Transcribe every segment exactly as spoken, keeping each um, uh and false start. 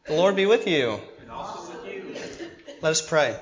The Lord be with you. And also with you. Let us pray.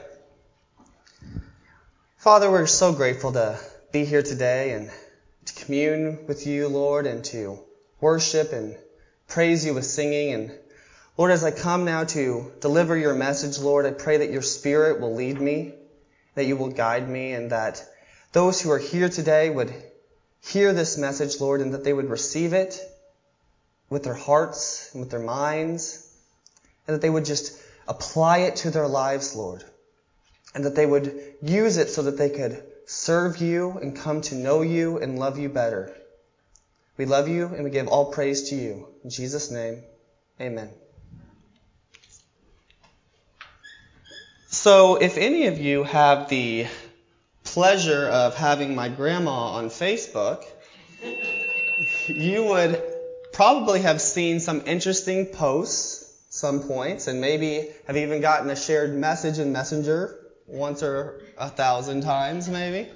Father, we're so grateful to be here today and to commune with you, Lord, and to worship and praise you with singing. And Lord, as I come now to deliver your message, Lord, I pray that your Spirit will lead me, that you will guide me, and that those who are here today would hear this message, Lord, and that they would receive it with their hearts and with their minds, and that they would just apply it to their lives, Lord, and that they would use it so that they could serve you and come to know you and love you better. We love you and we give all praise to you. In Jesus' name, amen. So if any of you have the pleasure of having my grandma on Facebook, you would probably have seen some interesting posts, some points, and maybe have even gotten a shared message in Messenger once or a thousand times, maybe.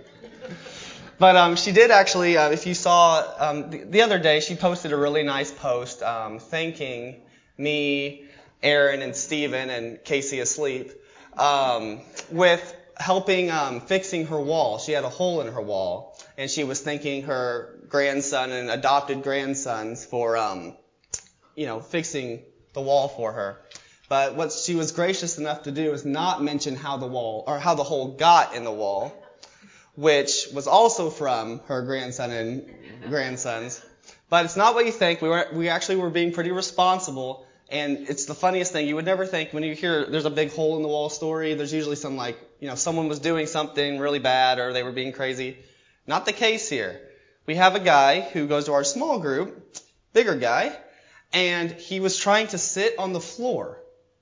But um, she did actually, uh, if you saw, um, the, the other day, she posted a really nice post um, thanking me, Aaron, and Stephen, and Casey asleep, um, with helping um, fixing her wall. She had a hole in her wall, and she was thanking her grandson and adopted grandsons for, um, you know, fixing the wall for her. But what she was gracious enough to do is not mention how the wall, or how the hole got in the wall, which was also from her grandson and grandsons. But it's not what you think. We were, we actually were being pretty responsible. And it's the funniest thing. You would never think when you hear there's a big hole in the wall story, there's usually some like, you know, someone was doing something really bad or they were being crazy. Not the case here. We have a guy who goes to our small group, bigger guy, and he was trying to sit on the floor.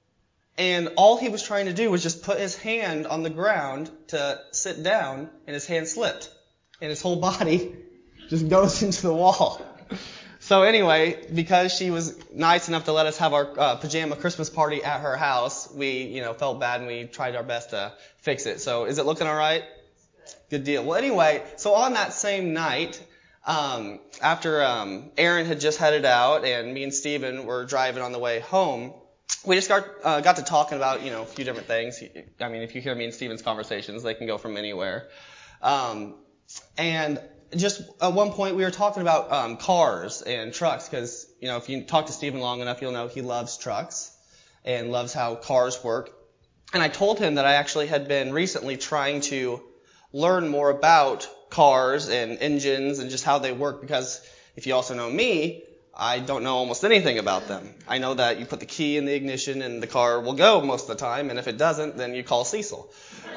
And all he was trying to do was just put his hand on the ground to sit down, and his hand slipped. And his whole body just goes into the wall. So anyway, because she was nice enough to let us have our uh, pajama Christmas party at her house, we, you know, felt bad and we tried our best to fix it. So is it looking all right? Good deal. Well, anyway, so on that same night, um, after um, Aaron had just headed out and me and Stephen were driving on the way home, we just got uh, got to talking about, you know, a few different things. I mean, if you hear me and Stephen's conversations, they can go from anywhere. Um, and just at one point we were talking about um, cars and trucks because, you know, if you talk to Stephen long enough, you'll know he loves trucks and loves how cars work. And I told him that I actually had been recently trying to learn more about cars and engines and just how they work because if you also know me, I don't know almost anything about them. I know that you put the key in the ignition and the car will go most of the time, and if it doesn't, then you call Cecil.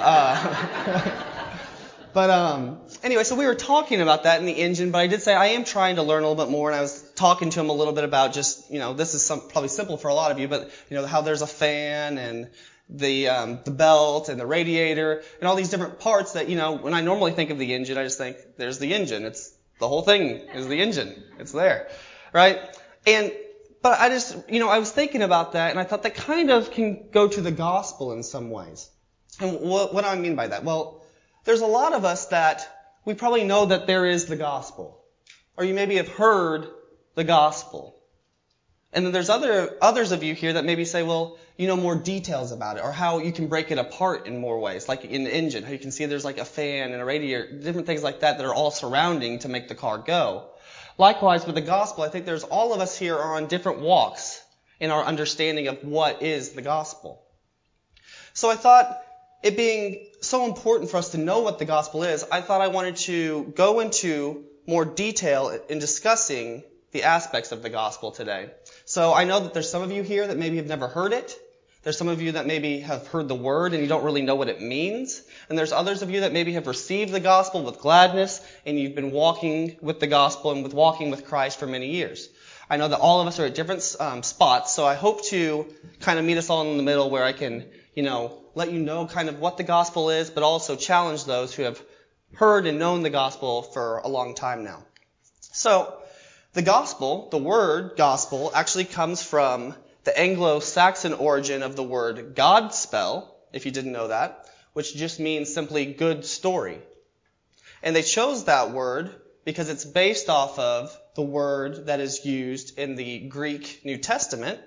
Uh, but um, anyway, so we were talking about that in the engine, but I did say I am trying to learn a little bit more, and I was talking to him a little bit about just, you know, this is some, probably simple for a lot of you, but, you know, how there's a fan and the um, the belt and the radiator and all these different parts that, you know, when I normally think of the engine, I just think there's the engine. It's the whole thing is the engine. It's there. Right? And, but I just, you know, I was thinking about that and I thought that kind of can go to the gospel in some ways. And what, what do I mean by that? Well, there's a lot of us that we probably know that there is the gospel. Or you maybe have heard the gospel. And then there's other, others of you here that maybe say, well, you know more details about it or how you can break it apart in more ways. Like in the engine, how you can see there's like a fan and a radiator, different things like that that are all surrounding to make the car go. Likewise, with the gospel, I think there's all of us here are on different walks in our understanding of what is the gospel. So I thought it being so important for us to know what the gospel is, I thought I wanted to go into more detail in discussing the aspects of the gospel today. So I know that there's some of you here that maybe have never heard it. There's some of you that maybe have heard the word and you don't really know what it means. And there's others of you that maybe have received the gospel with gladness and you've been walking with the gospel and with walking with Christ for many years. I know that all of us are at different um, spots, so I hope to kind of meet us all in the middle where I can, you know, let you know kind of what the gospel is, but also challenge those who have heard and known the gospel for a long time now. So, the gospel, the word gospel, actually comes from the Anglo-Saxon origin of the word Godspell, if you didn't know that, which just means simply good story. And they chose that word because it's based off of the word that is used in the Greek New Testament,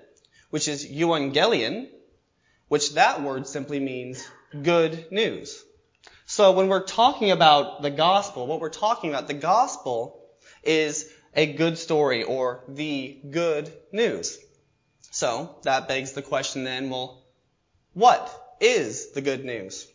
which is euangelion, which that word simply means good news. So when we're talking about the gospel, what we're talking about, the gospel is a good story or the good news. So that begs the question then, well, what is the good news?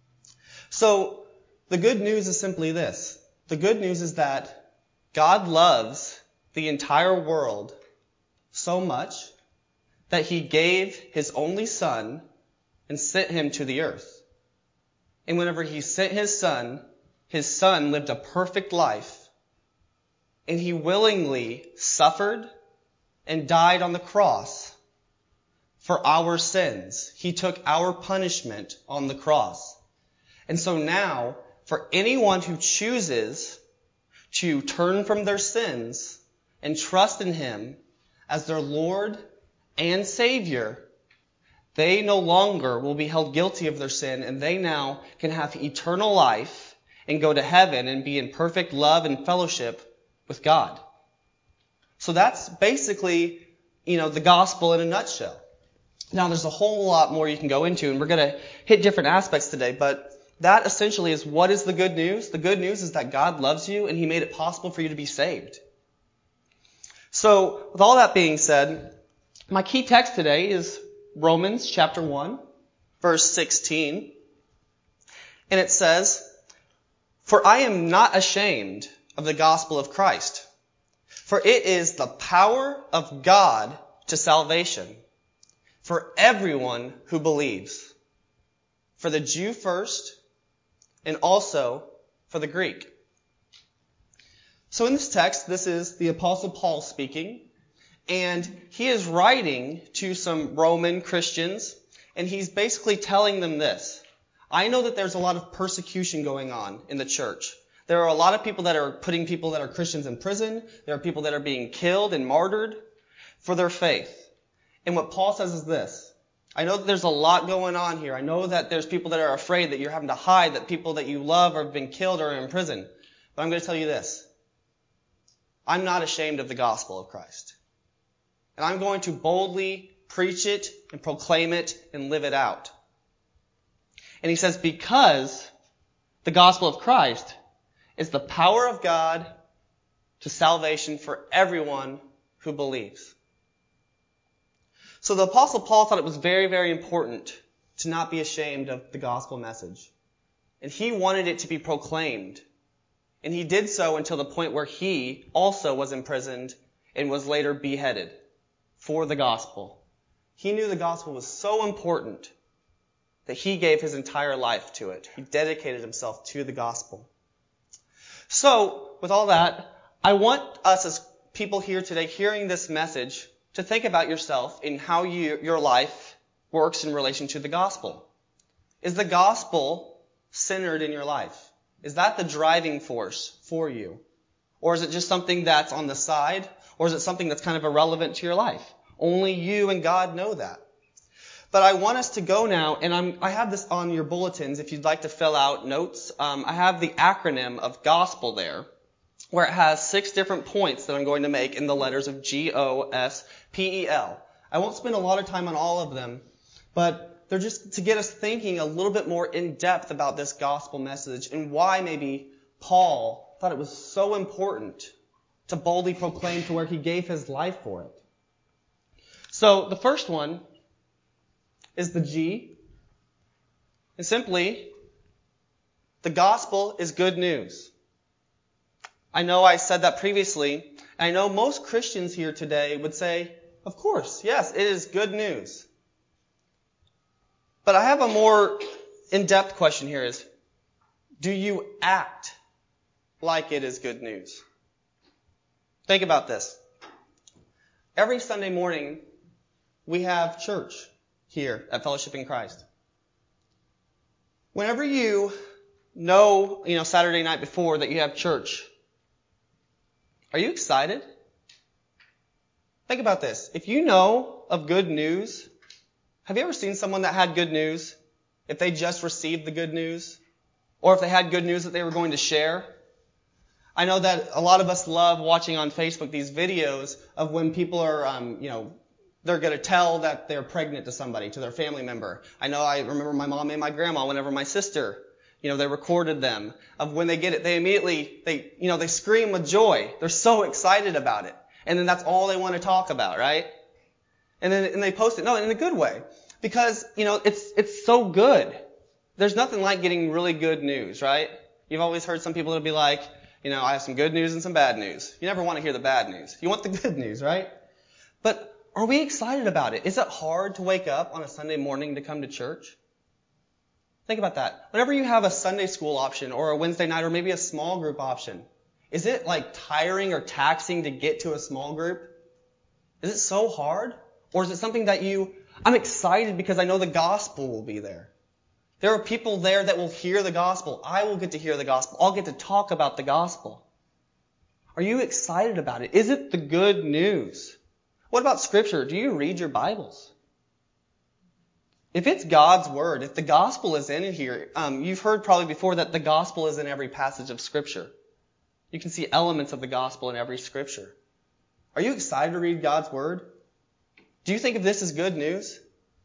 So the good news is simply this. The good news is that God loves the entire world so much that he gave his only son and sent him to the earth. And whenever he sent his son, his son lived a perfect life, and he willingly suffered and died on the cross for our sins. He took our punishment on the cross. And so now, for anyone who chooses to turn from their sins and trust in him as their Lord and Savior, they no longer will be held guilty of their sin, and they now can have eternal life and go to heaven and be in perfect love and fellowship with God. So that's basically, you know, the gospel in a nutshell. Now, there's a whole lot more you can go into, and we're going to hit different aspects today, but that essentially is what is the good news. The good news is that God loves you, and he made it possible for you to be saved. So, with all that being said, my key text today is Romans chapter one, verse sixteen. And it says, "For I am not ashamed of the gospel of Christ, for it is the power of God to salvation for everyone who believes, for the Jew first, and also for the Greek." So in this text, this is the Apostle Paul speaking, and he is writing to some Roman Christians, and he's basically telling them this. I know that there's a lot of persecution going on in the church. There are a lot of people that are putting people that are Christians in prison. There are people that are being killed and martyred for their faith. And what Paul says is this. I know that there's a lot going on here. I know that there's people that are afraid that you're having to hide, that people that you love have been killed or are in prison. But I'm going to tell you this. I'm not ashamed of the gospel of Christ. And I'm going to boldly preach it and proclaim it and live it out. And he says, because the gospel of Christ is the power of God to salvation for everyone who believes. So the Apostle Paul thought it was very, very important to not be ashamed of the gospel message. And he wanted it to be proclaimed. And he did so until the point where he also was imprisoned and was later beheaded for the gospel. He knew the gospel was so important that he gave his entire life to it. He dedicated himself to the gospel. So, with all that, I want us as people here today hearing this message to think about yourself and how you, your life works in relation to the gospel. Is the gospel centered in your life? Is that the driving force for you? Or is it just something that's on the side? Or is it something that's kind of irrelevant to your life? Only you and God know that. But I want us to go now, and I'm, I have this on your bulletins if you'd like to fill out notes. Um, I have the acronym of gospel there, where it has six different points that I'm going to make in the letters of G O S P E L. I won't spend a lot of time on all of them, but they're just to get us thinking a little bit more in depth about this gospel message and why maybe Paul thought it was so important to boldly proclaim to where he gave his life for it. So the first one is the G. And simply, the gospel is good news. I know I said that previously. I know most Christians here today would say, of course, yes, it is good news. But I have a more in-depth question here is, do you act like it is good news? Think about this. Every Sunday morning, we have church here at Fellowship in Christ. Whenever you know, you know, Saturday night before that you have church, are you excited? Think about this. If you know of good news, have you ever seen someone that had good news? If they just received the good news? Or if they had good news that they were going to share? I know that a lot of us love watching on Facebook these videos of when people are, um, you know, they're going to tell that they're pregnant to somebody, to their family member. I know I remember my mom and my grandma, whenever my sister, you know, they recorded them of when they get it, they immediately, they, you know, they scream with joy. They're so excited about it. And then that's all they want to talk about, right? And then, and they post it, no, in a good way. Because, you know, it's, it's so good. There's nothing like getting really good news, right? You've always heard some people that'll be like, you know, I have some good news and some bad news. You never want to hear the bad news. You want the good news, right? But are we excited about it? Is it hard to wake up on a Sunday morning to come to church? Think about that. Whenever you have a Sunday school option or a Wednesday night or maybe a small group option, is it like tiring or taxing to get to a small group? Is it so hard? Or is it something that you, I'm excited because I know the gospel will be there. There are people there that will hear the gospel. I will get to hear the gospel. I'll get to talk about the gospel. Are you excited about it? Is it the good news? What about Scripture? Do you read your Bibles? If it's God's Word, if the gospel is in here, um, you've heard probably before that the gospel is in every passage of Scripture. You can see elements of the gospel in every Scripture. Are you excited to read God's Word? Do you think of this as good news?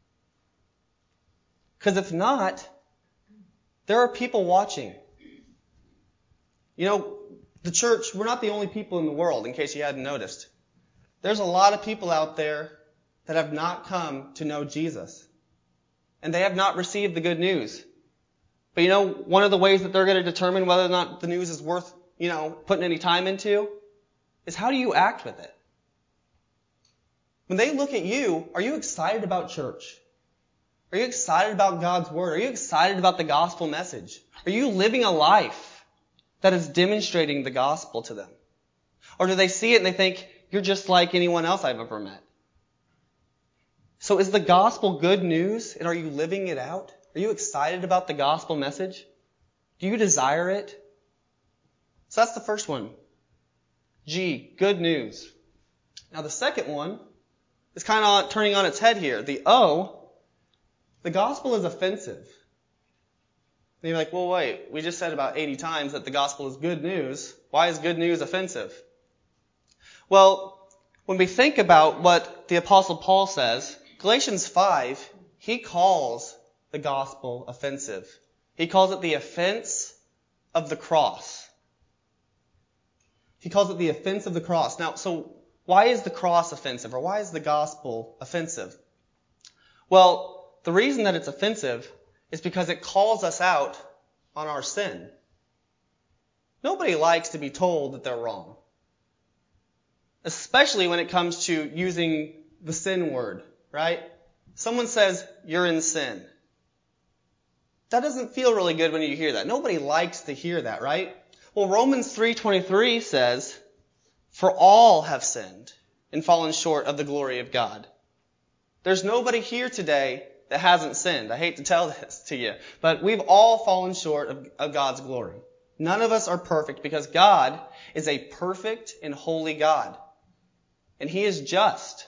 Because if not, there are people watching. You know, the church, we're not the only people in the world, in case you hadn't noticed. There's a lot of people out there that have not come to know Jesus. And they have not received the good news. But you know, one of the ways that they're going to determine whether or not the news is worth, you know, putting any time into is how do you act with it? When they look at you, are you excited about church? Are you excited about God's Word? Are you excited about the gospel message? Are you living a life that is demonstrating the gospel to them? Or do they see it and they think, you're just like anyone else I've ever met? So is the gospel good news? And are you living it out? Are you excited about the gospel message? Do you desire it? So that's the first one. G, good news. Now the second one is kind of turning on its head here. The O, the gospel is offensive. And you're like, well, wait, we just said about eighty times that the gospel is good news. Why is good news offensive? Well, when we think about what the Apostle Paul says, Galatians five, he calls the gospel offensive. He calls it the offense of the cross. He calls it the offense of the cross. Now, so why is the cross offensive, or why is the gospel offensive? Well, the reason that it's offensive is because it calls us out on our sin. Nobody likes to be told that they're wrong. Especially when it comes to using the sin word, right? Someone says, you're in sin. That doesn't feel really good when you hear that. Nobody likes to hear that, right? Well, Romans three twenty-three says, for all have sinned and fallen short of the glory of God. There's nobody here today that hasn't sinned. I hate to tell this to you, but we've all fallen short of, of God's glory. None of us are perfect because God is a perfect and holy God. And He is just.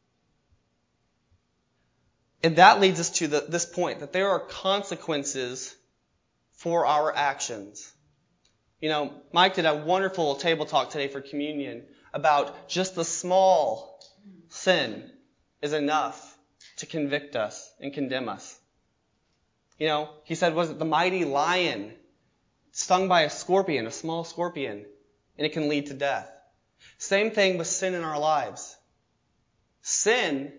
And that leads us to the, this point, that there are consequences for our actions. You know, Mike did a wonderful table talk today for communion about just the small sin is enough to convict us and condemn us. You know, he said, was it the mighty lion stung by a scorpion, a small scorpion, and it can lead to death. Same thing with sin in our lives. Sin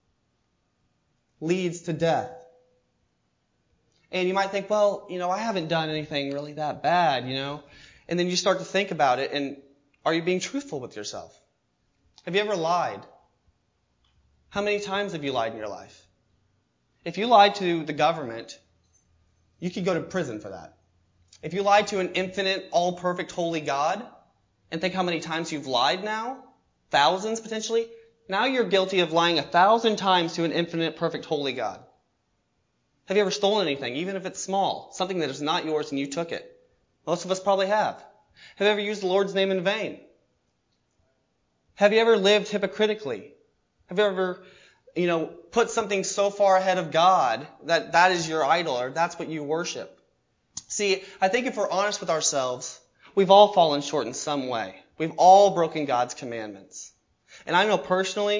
leads to death. And you might think, well, you know, I haven't done anything really that bad, you know. And then you start to think about it, and are you being truthful with yourself? Have you ever lied? How many times have you lied in your life? If you lied to the government, you could go to prison for that. If you lied to an infinite, all-perfect, holy God, and think how many times you've lied now, thousands potentially, now you're guilty of lying a thousand times to an infinite, perfect, holy God. Have you ever stolen anything, even if it's small, something that is not yours and you took it? Most of us probably have. Have you ever used the Lord's name in vain? Have you ever lived hypocritically? Have you ever, you know, put something so far ahead of God that that is your idol or that's what you worship? See, I think if we're honest with ourselves, we've all fallen short in some way. We've all broken God's commandments. And I know personally,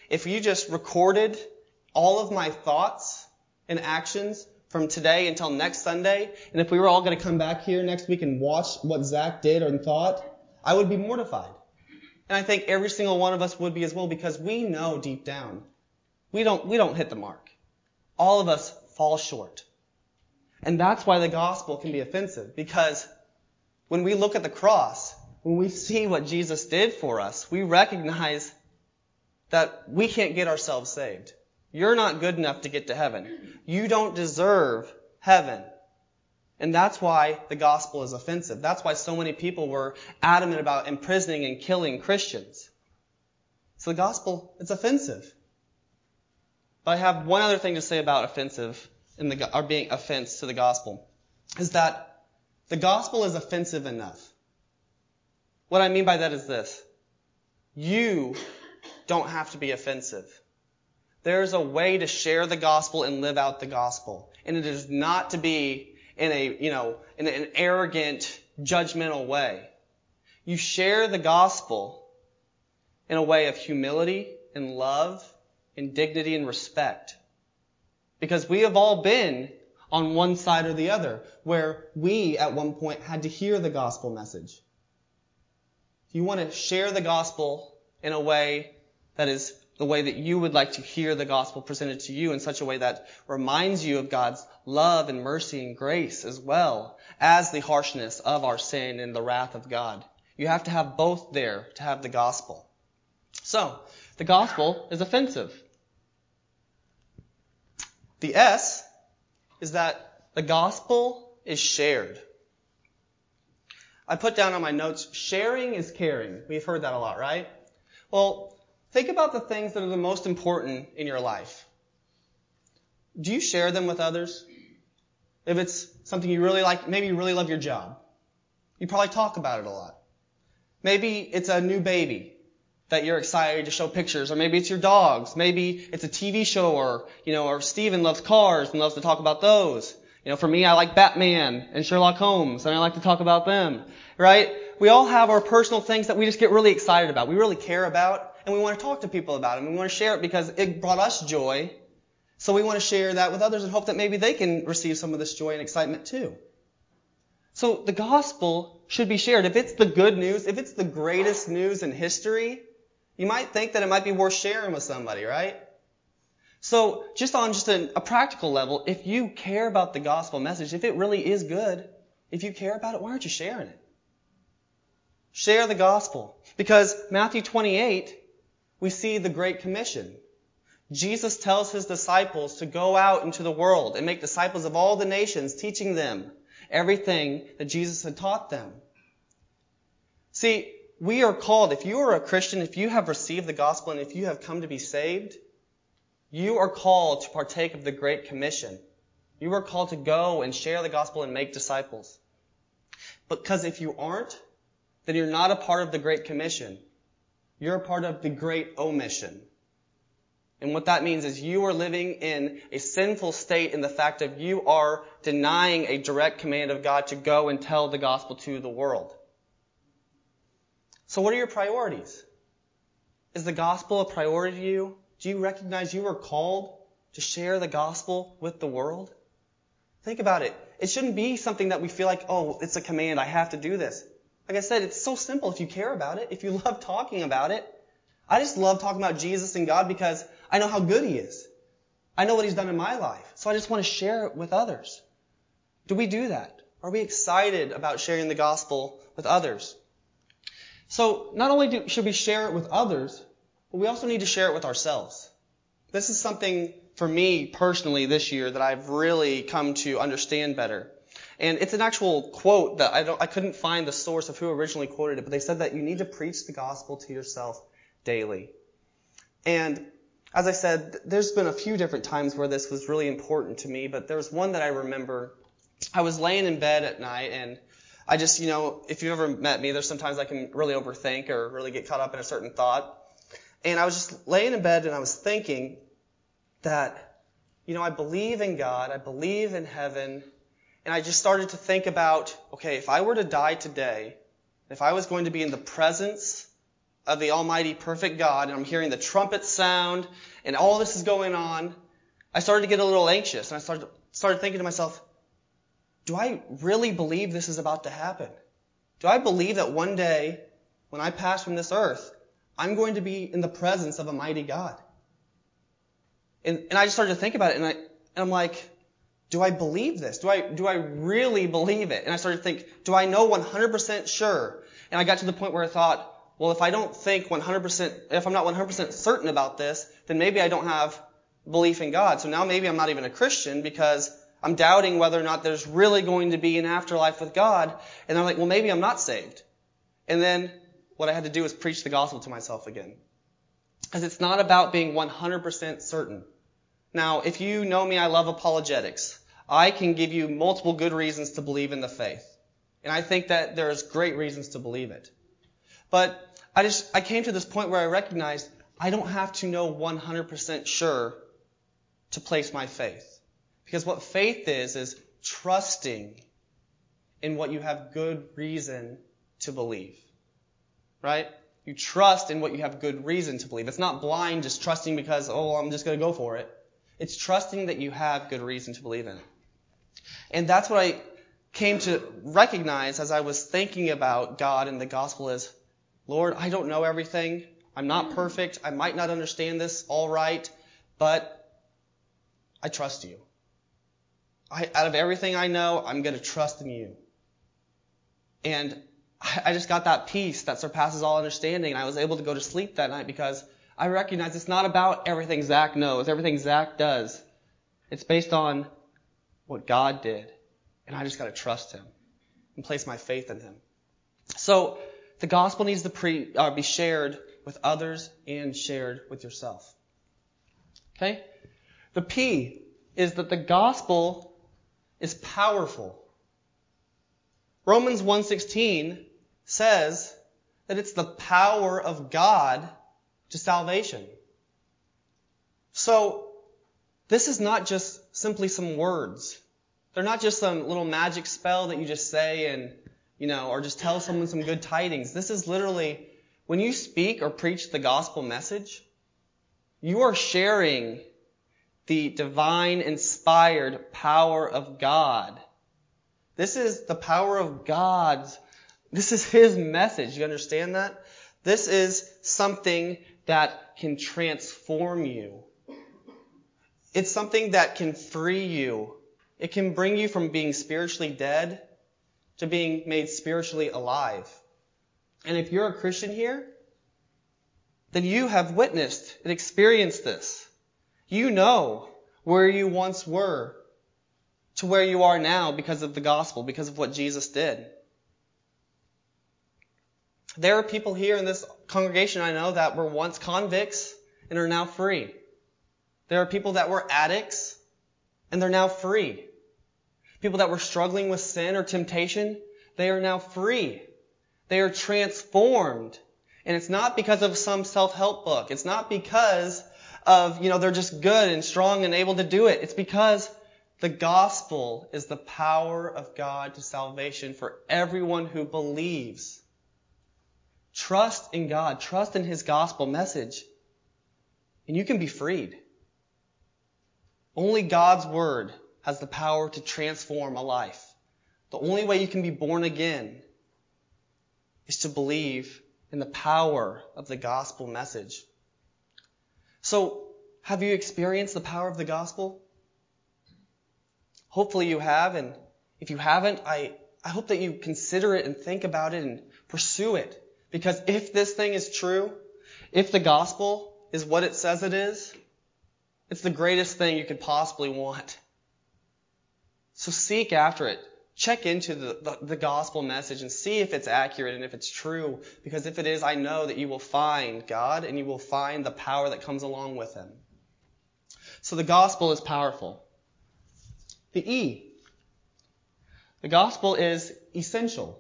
if you just recorded all of my thoughts and actions from today until next Sunday, and if we were all going to come back here next week and watch what Zach did or thought, I would be mortified. And I think every single one of us would be as well, because we know deep down we don't we don't hit the mark. All of us fall short. And that's why the gospel can be offensive, because when we look at the cross, when we see what Jesus did for us, we recognize that we can't get ourselves saved. You're not good enough to get to heaven. You don't deserve heaven. And that's why the gospel is offensive. That's why so many people were adamant about imprisoning and killing Christians. So the gospel, it's offensive. But I have one other thing to say about offensive, in the, or being offense to the gospel, is that the gospel is offensive enough. What I mean by that is this. You don't have to be offensive. There is a way to share the gospel and live out the gospel. And it is not to be in a, you know, in an arrogant, judgmental way. You share the gospel in a way of humility and love and dignity and respect. Because we have all been on one side or the other, where we at one point had to hear the gospel message. If you want to share the gospel in a way that is the way that you would like to hear the gospel presented to you, in such a way that reminds you of God's love and mercy and grace, as well as the harshness of our sin and the wrath of God. You have to have both there to have the gospel. So, the gospel is offensive. The S is that the gospel is shared. I put down on my notes, sharing is caring. We've heard that a lot, right? Well, think about the things that are the most important in your life. Do you share them with others? If it's something you really like, maybe you really love your job. You probably talk about it a lot. Maybe it's a new baby that you're excited to show pictures, or maybe it's your dogs. Maybe it's a T V show, or, you know, or Steven loves cars and loves to talk about those. You know, for me, I like Batman and Sherlock Holmes, and I like to talk about them, right? We all have our personal things that we just get really excited about. We really care about, and we want to talk to people about it. And we want to share it because it brought us joy. So we want to share that with others and hope that maybe they can receive some of this joy and excitement too. So the gospel should be shared. If it's the good news, if it's the greatest news in history, you might think that it might be worth sharing with somebody, right? So just on just a, a practical level, if you care about the gospel message, if it really is good, if you care about it, why aren't you sharing it? Share the gospel. Because Matthew twenty-eight, we see the Great Commission. Jesus tells his disciples to go out into the world and make disciples of all the nations, teaching them everything that Jesus had taught them. See, we are called, if you are a Christian, if you have received the gospel, and if you have come to be saved, you are called to partake of the Great Commission. You are called to go and share the gospel and make disciples. Because if you aren't, then you're not a part of the Great Commission. You're a part of the Great Omission. And what that means is you are living in a sinful state in the fact of you are denying a direct command of God to go and tell the gospel to the world. So what are your priorities? Is the gospel a priority to you? Do you recognize you are called to share the gospel with the world? Think about it. It shouldn't be something that we feel like, oh, it's a command, I have to do this. Like I said, it's so simple if you care about it, if you love talking about it. I just love talking about Jesus and God because I know how good He is. I know what He's done in my life. So I just want to share it with others. Do we do that? Are we excited about sharing the gospel with others? So not only do, should we share it with others, but we also need to share it with ourselves. This is something for me personally this year that I've really come to understand better. And it's an actual quote that I don't, I couldn't find the source of who originally quoted it, but they said that you need to preach the gospel to yourself daily. And as I said, there's been a few different times where this was really important to me, but there was one that I remember. I was laying in bed at night, and I just, you know, if you've ever met me, there's sometimes I can really overthink or really get caught up in a certain thought. And I was just laying in bed and I was thinking that, you know, I believe in God, I believe in heaven, and I just started to think about, okay, if I were to die today, if I was going to be in the presence of the almighty perfect God, and I'm hearing the trumpet sound, and all this is going on, I started to get a little anxious, and I started, started thinking to myself, do I really believe this is about to happen? Do I believe that one day, when I pass from this earth, I'm going to be in the presence of a mighty God? And, and I just started to think about it, and, I, and I'm like, do I believe this? Do I, do I really believe it? And I started to think, do I know one hundred percent sure? And I got to the point where I thought, well, if I don't think one hundred percent, if I'm not one hundred percent certain about this, then maybe I don't have belief in God. So now maybe I'm not even a Christian because I'm doubting whether or not there's really going to be an afterlife with God. And I'm like, well, maybe I'm not saved. And then what I had to do was preach the gospel to myself again. Because it's not about being one hundred percent certain. Now, if you know me, I love apologetics. I can give you multiple good reasons to believe in the faith. And I think that there's great reasons to believe it. But I just, I came to this point where I recognized I don't have to know one hundred percent sure to place my faith. Because what faith is, is trusting in what you have good reason to believe. Right? You trust in what you have good reason to believe. It's not blind just trusting because, oh, I'm just going to go for it. It's trusting that you have good reason to believe in it. And that's what I came to recognize as I was thinking about God and the gospel is, Lord, I don't know everything. I'm not perfect. I might not understand this all right, but I trust you. I, out of everything I know, I'm going to trust in you. And I just got that peace that surpasses all understanding, and I was able to go to sleep that night because I recognize it's not about everything Zach knows, everything Zach does. It's based on what God did, and I just got to trust Him and place my faith in Him. So the gospel needs to pre, uh, be shared with others and shared with yourself. Okay? The P is that the gospel is powerful. Romans one sixteen says that it's the power of God to salvation. So, this is not just simply some words. They're not just some little magic spell that you just say and, you know, or just tell someone some good tidings. This is literally, when you speak or preach the gospel message, you are sharing the divine inspired power of God. This is the power of God's, this is His message. You understand that? This is something that can transform you. It's something that can free you. It can bring you from being spiritually dead to being made spiritually alive. And if you're a Christian here, then you have witnessed and experienced this. You know where you once were to where you are now because of the gospel, because of what Jesus did. There are people here in this congregation I know that were once convicts and are now free. There are people that were addicts and they're now free. People that were struggling with sin or temptation, they are now free. They are transformed. And it's not because of some self-help book. It's not because of, you know, they're just good and strong and able to do it. It's because the gospel is the power of God to salvation for everyone who believes. Trust in God. Trust in His gospel message. And you can be freed. Only God's word has the power to transform a life. The only way you can be born again is to believe in the power of the gospel message. So, have you experienced the power of the gospel? Hopefully you have, and if you haven't, I, I hope that you consider it and think about it and pursue it. Because if this thing is true, if the gospel is what it says it is, it's the greatest thing you could possibly want. So seek after it. Check into the, the, the gospel message and see if it's accurate and if it's true. Because if it is, I know that you will find God and you will find the power that comes along with Him. So the gospel is powerful. The E. The gospel is essential.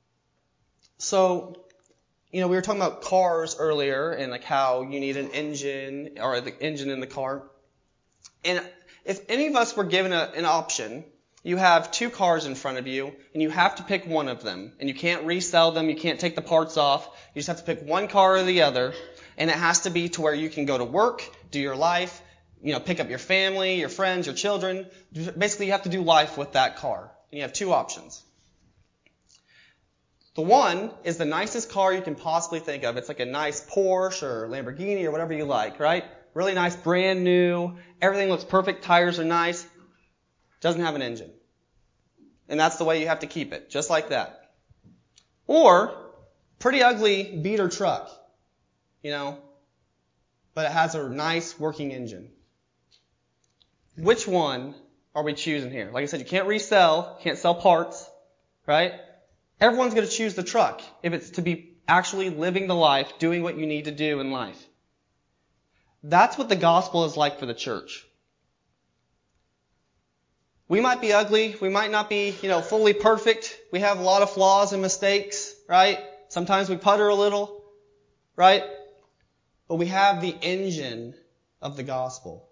So, you know, we were talking about cars earlier and like how you need an engine or the engine in the car. And if any of us were given a, an option, you have two cars in front of you, and you have to pick one of them. And you can't resell them, you can't take the parts off. You just have to pick one car or the other. And it has to be to where you can go to work, do your life, you know, pick up your family, your friends, your children. Basically, you have to do life with that car. And you have two options. The one is the nicest car you can possibly think of. It's like a nice Porsche or Lamborghini or whatever you like, right? Really nice, brand new. Everything looks perfect. Tires are nice. Doesn't have an engine. And that's the way you have to keep it, just like that. Or, pretty ugly beater truck, you know, but it has a nice working engine. Which one are we choosing here? Like I said, you can't resell, can't sell parts, right? Everyone's going to choose the truck if it's to be actually living the life, doing what you need to do in life. That's what the gospel is like for the church. We might be ugly. We might not be, you know, fully perfect. We have a lot of flaws and mistakes, right? Sometimes we putter a little, right? But we have the engine of the gospel.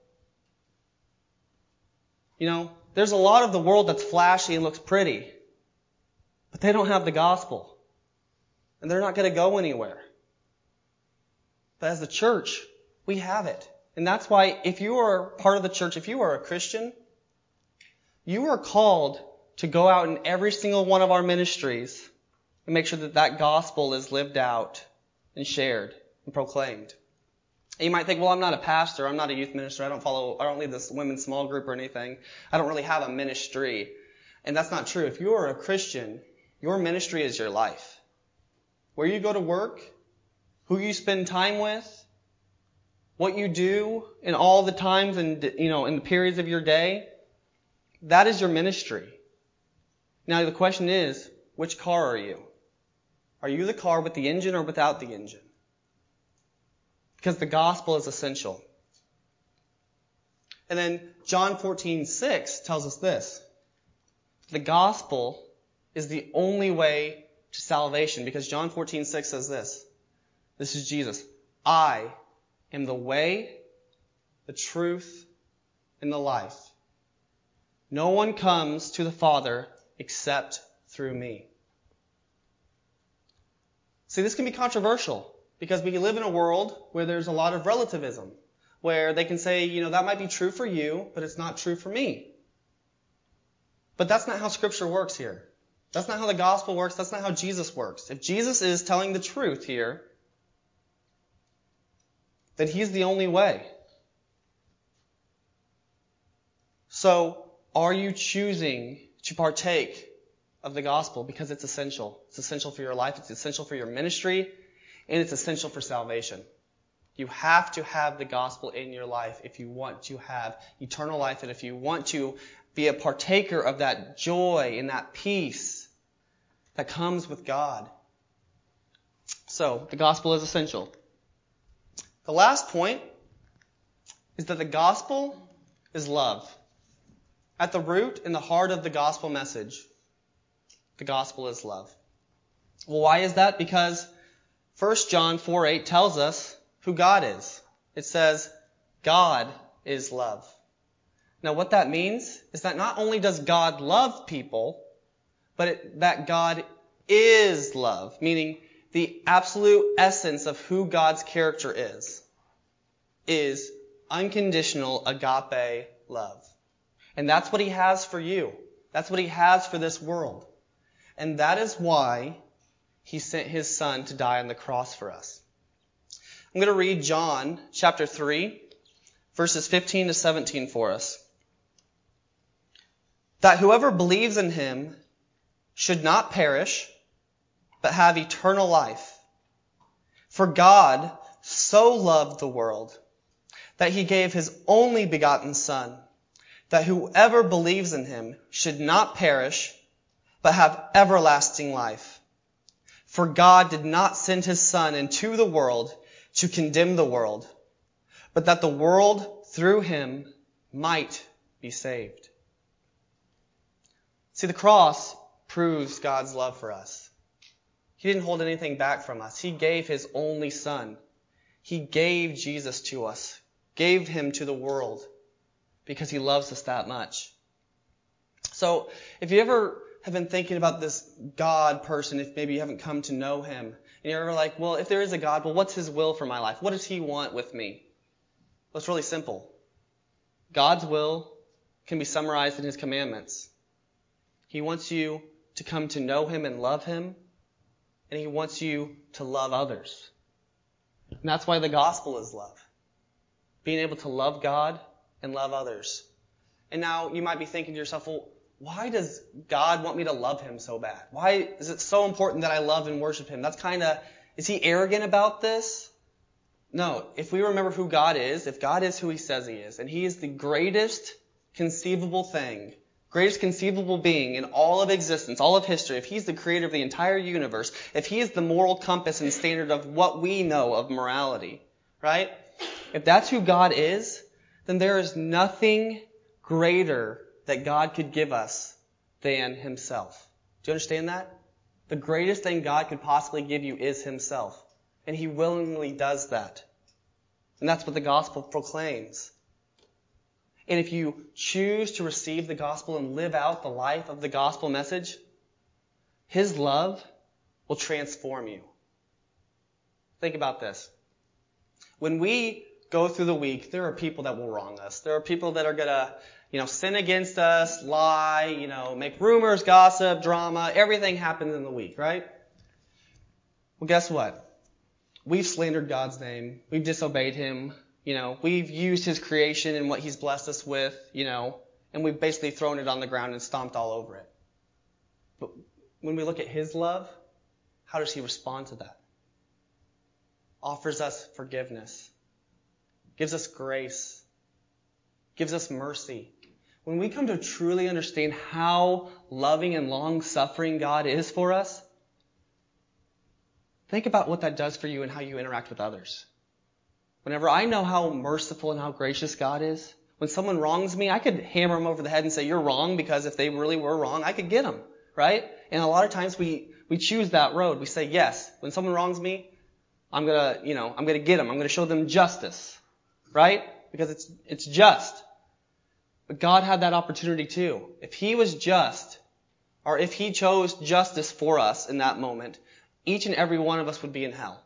You know, there's a lot of the world that's flashy and looks pretty, but they don't have the gospel. And they're not going to go anywhere. But as the church, we have it. And that's why if you are part of the church, if you are a Christian, you are called to go out in every single one of our ministries and make sure that that gospel is lived out and shared and proclaimed. And you might think, well, I'm not a pastor. I'm not a youth minister. I don't follow, I don't lead this women's small group or anything. I don't really have a ministry. And that's not true. If you are a Christian, your ministry is your life. Where you go to work, who you spend time with, what you do in all the times and, you know, in the periods of your day, that is your ministry. Now the question is, which car are you? Are you the car with the engine or without the engine? Because the gospel is essential. And then John fourteen six tells us this. The gospel is the only way to salvation, because John fourteen six says this. This is Jesus. I am the way, the truth, and the life. No one comes to the Father except through me. See, this can be controversial because we live in a world where there's a lot of relativism, where they can say, you know, that might be true for you, but it's not true for me. But that's not how Scripture works here. That's not how the gospel works. That's not how Jesus works. If Jesus is telling the truth here, then He's the only way. So, are you choosing to partake of the gospel because it's essential? It's essential for your life, it's essential for your ministry, and it's essential for salvation. You have to have the gospel in your life if you want to have eternal life and if you want to be a partaker of that joy and that peace that comes with God. So, the gospel is essential. The last point is that the gospel is love. At the root and the heart of the gospel message, the gospel is love. Well, why is that? Because First John four eight tells us who God is. It says, God is love. Now, what that means is that not only does God love people, but it, that God is love, meaning the absolute essence of who God's character is, is unconditional agape love. And that's what He has for you. That's what He has for this world. And that is why He sent His Son to die on the cross for us. I'm going to read John chapter three, verses fifteen to seventeen for us. That whoever believes in Him should not perish, but have eternal life. For God so loved the world that He gave His only begotten Son, that whoever believes in Him should not perish, but have everlasting life. For God did not send His Son into the world to condemn the world, but that the world through Him might be saved. See, the cross proves God's love for us. He didn't hold anything back from us. He gave His only Son. He gave Jesus to us, gave Him to the world, because He loves us that much. So if you ever have been thinking about this God person, if maybe you haven't come to know him, and you're ever like, well, if there is a God, well, what's his will for my life? What does he want with me? Well, it's really simple. God's will can be summarized in his commandments. He wants you to come to know him and love him, and he wants you to love others. And that's why the gospel is love. Being able to love God and love others. And now you might be thinking to yourself, well, why does God want me to love him so bad? Why is it so important that I love and worship him? That's kind of, is he arrogant about this? No. If we remember who God is, if God is who he says he is, and he is the greatest conceivable thing, greatest conceivable being in all of existence, all of history, if he's the creator of the entire universe, if he is the moral compass and standard of what we know of morality, right? If that's who God is, then there is nothing greater that God could give us than himself. Do you understand that? The greatest thing God could possibly give you is himself. And he willingly does that. And that's what the gospel proclaims. And if you choose to receive the gospel and live out the life of the gospel message, his love will transform you. Think about this. When we go through the week, there are people that will wrong us. There are people that are going to, you know, sin against us, lie, you know, make rumors, gossip, drama. Everything happens in the week, right? Well, guess what? We've slandered God's name. We've disobeyed him. You know, we've used his creation and what he's blessed us with, you know, and we've basically thrown it on the ground and stomped all over it. But when we look at his love, how does he respond to that? Offers us forgiveness. Gives us grace. Gives us mercy. When we come to truly understand how loving and long-suffering God is for us, think about what that does for you and how you interact with others. Whenever I know how merciful and how gracious God is, when someone wrongs me, I could hammer them over the head and say, you're wrong, because if they really were wrong, I could get them, right? And a lot of times we, we choose that road. We say, yes, when someone wrongs me, I'm gonna, you know, I'm gonna get them. I'm gonna show them justice, right? Because it's, it's just. But God had that opportunity too. If he was just, or if he chose justice for us in that moment, each and every one of us would be in hell.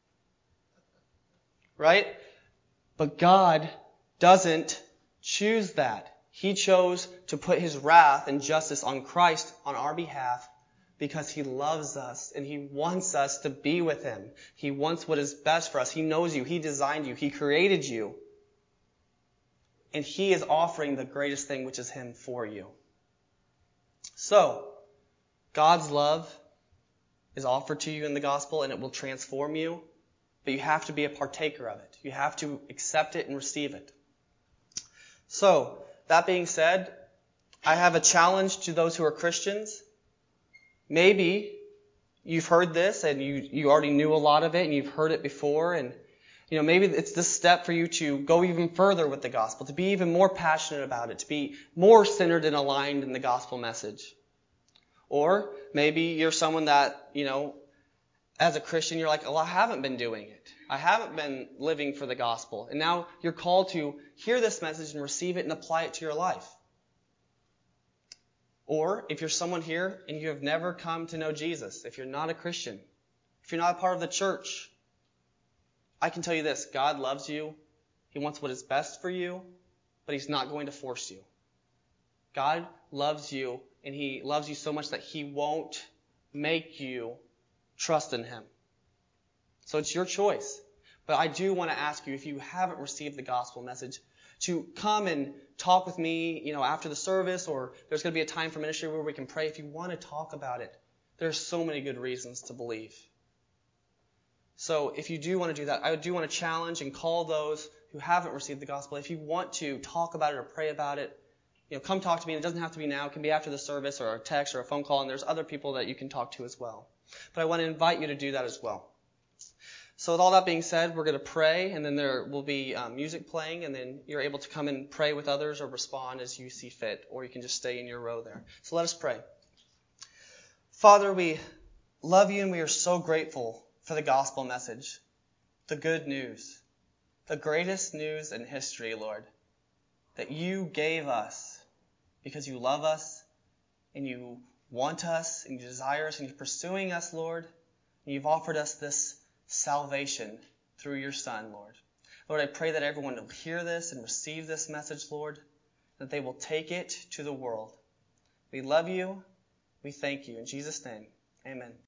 Right? But God doesn't choose that. He chose to put his wrath and justice on Christ on our behalf because he loves us and he wants us to be with him. He wants what is best for us. He knows you. He designed you. He created you. And he is offering the greatest thing, which is him, for you. So, God's love is offered to you in the gospel and it will transform you. But you have to be a partaker of it. You have to accept it and receive it. So, that being said, I have a challenge to those who are Christians. Maybe you've heard this and you, you already knew a lot of it and you've heard it before. And, you know, maybe it's this step for you to go even further with the gospel, to be even more passionate about it, to be more centered and aligned in the gospel message. Or maybe you're someone that, you know, as a Christian, you're like, well, I haven't been doing it. I haven't been living for the gospel. And now you're called to hear this message and receive it and apply it to your life. Or if you're someone here and you have never come to know Jesus, if you're not a Christian, if you're not a part of the church, I can tell you this, God loves you. He wants what is best for you, but he's not going to force you. God loves you, and he loves you so much that he won't make you trust in him. So it's your choice. But I do want to ask you, if you haven't received the gospel message, to come and talk with me, you know, after the service, or there's going to be a time for ministry where we can pray. If you want to talk about it, there's so many good reasons to believe. So if you do want to do that, I do want to challenge and call those who haven't received the gospel. If you want to talk about it or pray about it, you know, come talk to me. It doesn't have to be now. It can be after the service or a text or a phone call, and there's other people that you can talk to as well. But I want to invite you to do that as well. So with all that being said, we're going to pray, and then there will be um, music playing, and then you're able to come and pray with others or respond as you see fit, or you can just stay in your row there. So let us pray. Father, we love you, and we are so grateful for the gospel message, the good news, the greatest news in history, Lord, that you gave us because you love us and you want us, and you desire us, and you're pursuing us, Lord. And you've offered us this salvation through your Son, Lord. Lord, I pray that everyone will hear this and receive this message, Lord, that they will take it to the world. We love you. We thank you. In Jesus' name, amen.